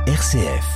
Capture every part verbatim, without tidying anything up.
R C F.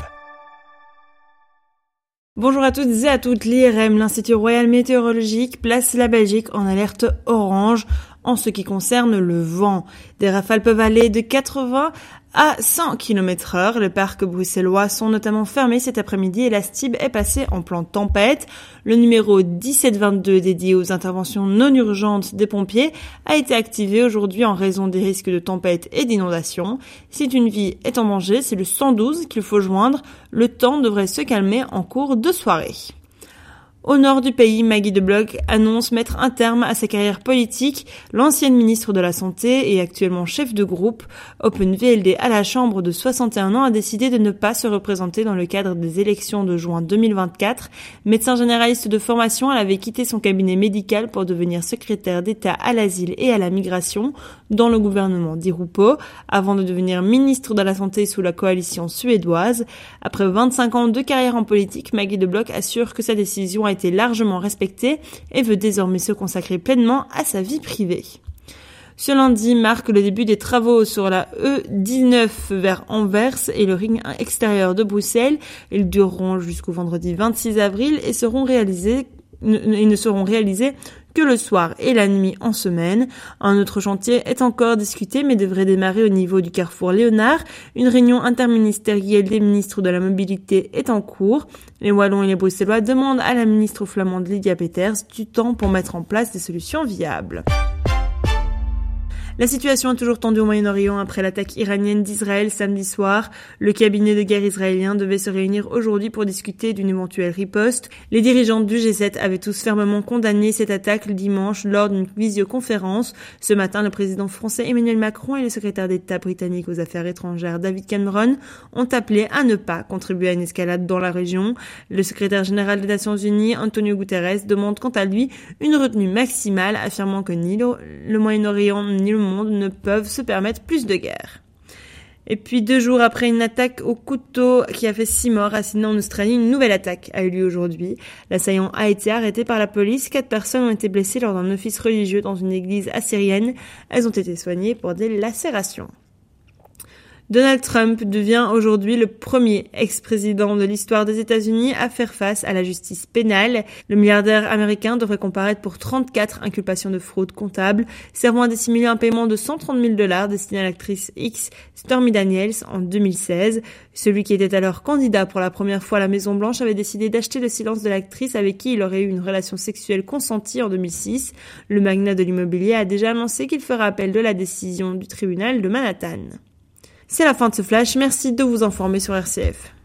Bonjour à toutes et à toutes, l'I R M, l'Institut Royal Météorologique, place la Belgique en alerte orange en ce qui concerne le vent. Des rafales peuvent aller de quatre-vingts à cent kilomètres heure. Les parcs bruxellois sont notamment fermés cet après-midi et la S T I B est passée en plan tempête. Le numéro dix-sept vingt-deux dédié aux interventions non urgentes des pompiers a été activé aujourd'hui en raison des risques de tempête et d'inondation. Si une vie est en danger, c'est le cent douze qu'il faut joindre. Le temps devrait se calmer en cours de soirée. Au nord du pays, Maggie De Blok annonce mettre un terme à sa carrière politique. L'ancienne ministre de la Santé et actuellement chef de groupe Open V L D à la Chambre de soixante et un ans a décidé de ne pas se représenter dans le cadre des élections de juin deux mille vingt-quatre. Médecin généraliste de formation, elle avait quitté son cabinet médical pour devenir secrétaire d'État à l'asile et à la migration dans le gouvernement Di Rupo, avant de devenir ministre de la Santé sous la coalition suédoise. Après vingt-cinq ans de carrière en politique, Maggie De Blok assure que sa décision a été largement respectée et veut désormais se consacrer pleinement à sa vie privée. Ce lundi marque le début des travaux sur la E dix-neuf vers Anvers et le ring extérieur de Bruxelles. Ils dureront jusqu'au vendredi vingt-six avril et seront réalisés Ils ne seront réalisés que le soir et la nuit en semaine. Un autre chantier est encore discuté mais devrait démarrer au niveau du carrefour Léonard. Une réunion interministérielle des ministres de la mobilité est en cours. Les Wallons et les Bruxellois demandent à la ministre flamande Lydia Peters du temps pour mettre en place des solutions viables. La situation est toujours tendue au Moyen-Orient après l'attaque iranienne d'Israël samedi soir. Le cabinet de guerre israélien devait se réunir aujourd'hui pour discuter d'une éventuelle riposte. Les dirigeants du G sept avaient tous fermement condamné cette attaque le dimanche lors d'une visioconférence. Ce matin, le président français Emmanuel Macron et le secrétaire d'État britannique aux affaires étrangères David Cameron ont appelé à ne pas contribuer à une escalade dans la région. Le secrétaire général des Nations Unies, Antonio Guterres, demande quant à lui une retenue maximale, affirmant que ni le, le Moyen-Orient ni le monde ne peuvent se permettre plus de guerre. Et puis deux jours après une attaque au couteau qui a fait six morts à Sydney en Australie, une nouvelle attaque a eu lieu aujourd'hui. L'assaillant a été arrêté par la police. Quatre personnes ont été blessées lors d'un office religieux dans une église assyrienne. Elles ont été soignées pour des lacérations. Donald Trump devient aujourd'hui le premier ex-président de l'histoire des États-Unis à faire face à la justice pénale. Le milliardaire américain devrait comparaître pour trente-quatre inculpations de fraude comptable, servant à dissimuler un paiement de cent trente mille dollars destiné à l'actrice X Stormy Daniels en deux mille seize. Celui qui était alors candidat pour la première fois à la Maison-Blanche avait décidé d'acheter le silence de l'actrice avec qui il aurait eu une relation sexuelle consentie en deux mille six. Le magnat de l'immobilier a déjà annoncé qu'il fera appel de la décision du tribunal de Manhattan. C'est la fin de ce flash, merci de vous informer sur R C F.